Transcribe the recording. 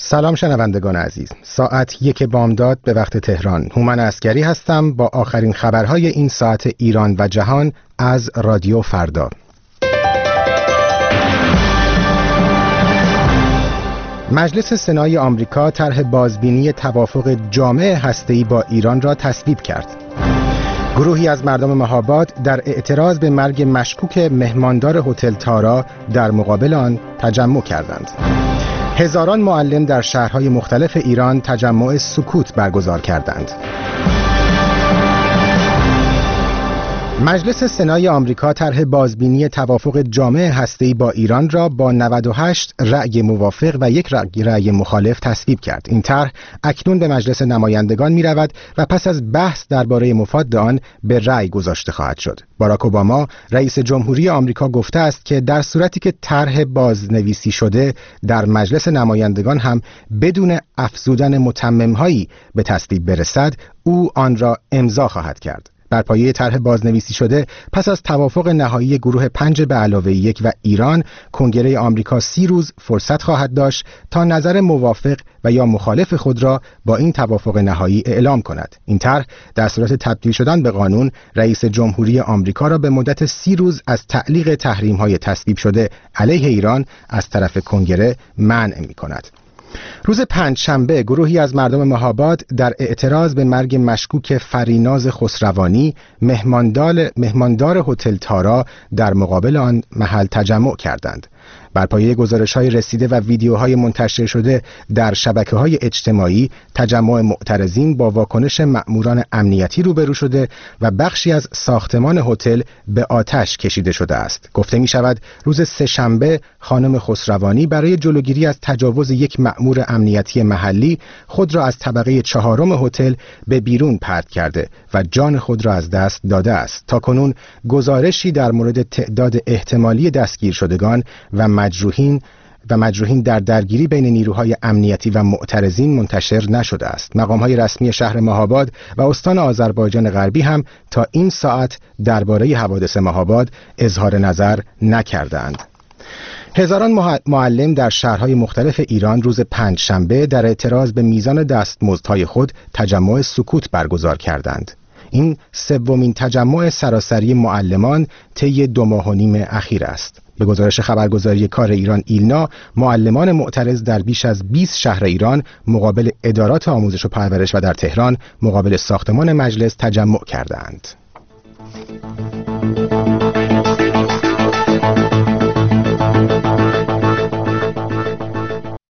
سلام شنوندگان عزیز، ساعت 1 بامداد به وقت تهران. هومن عسکری هستم با آخرین خبرهای این ساعت ایران و جهان از رادیو فردا. مجلس سنای آمریکا طرح بازبینی توافق جامع هسته‌ای با ایران را تصویب کرد. گروهی از مردم مهاباد در اعتراض به مرگ مشکوک مهماندار هتل تارا در مقابل آن تجمع کردند. هزاران معلم در شهرهای مختلف ایران تجمع سکوت برگزار کردند. مجلس سنای آمریکا طرح بازبینی توافق جامع هسته‌ای با ایران را با 98 رأی موافق و 1 رأی مخالف تصویب کرد. این طرح اکنون به مجلس نمایندگان می رود و پس از بحث درباره مفاد آن به رأی گذاشته خواهد شد. باراک اوباما رئیس جمهوری آمریکا گفته است که در صورتی که طرح بازنویسی شده در مجلس نمایندگان هم بدون افزودن متمم‌هایی به تصویب برسد، او آن را امضا خواهد کرد. بر پایه طرح بازنویسی شده پس از توافق نهایی گروه 5+1 و ایران، کنگره آمریکا 30 روز فرصت خواهد داشت تا نظر موافق و یا مخالف خود را با این توافق نهایی اعلام کند. این طرح در صورت تبدیل شدن به قانون، رئیس جمهوری آمریکا را به مدت 30 روز از تعلیق تحریم‌های تصویب شده علیه ایران از طرف کنگره منع می‌کند. روز پنجشنبه گروهی از مردم مهاباد در اعتراض به مرگ مشکوک فریناز خسروانی مهماندار هتل تارا در مقابل آن محل تجمع کردند. بر پایه گزارش‌های رسیده و ویدیوهای منتشر شده در شبکه‌های اجتماعی، تجمع معترضین با واکنش مأموران امنیتی روبرو شده و بخشی از ساختمان هتل به آتش کشیده شده است. گفته می‌شود روز سه‌شنبه خانم خسروانی برای جلوگیری از تجاوز یک مأمور امنیتی محلی خود را از طبقه 4 هتل به بیرون پرت کرده و جان خود را از دست داده است. تاکنون گزارشی در مورد تعداد احتمالی دستگیر شدگان و مجروحین در درگیری بین نیروهای امنیتی و معترضین منتشر نشده است. مقام‌های رسمی شهر مهاباد و استان آذربایجان غربی هم تا این ساعت درباره حوادث مهاباد اظهار نظر نکردند. هزاران معلم در شهرهای مختلف ایران روز پنجشنبه در اعتراض به میزان دستمزدهای خود تجمع سکوت برگزار کردند. این سومین تجمع سراسری معلمان طی 2.5 ماه اخیر است. به گزارش خبرگزاری کار ایران ایلنا، معلمان معترض در بیش از 20 شهر ایران مقابل ادارات آموزش و پرورش و در تهران مقابل ساختمان مجلس تجمع کردند.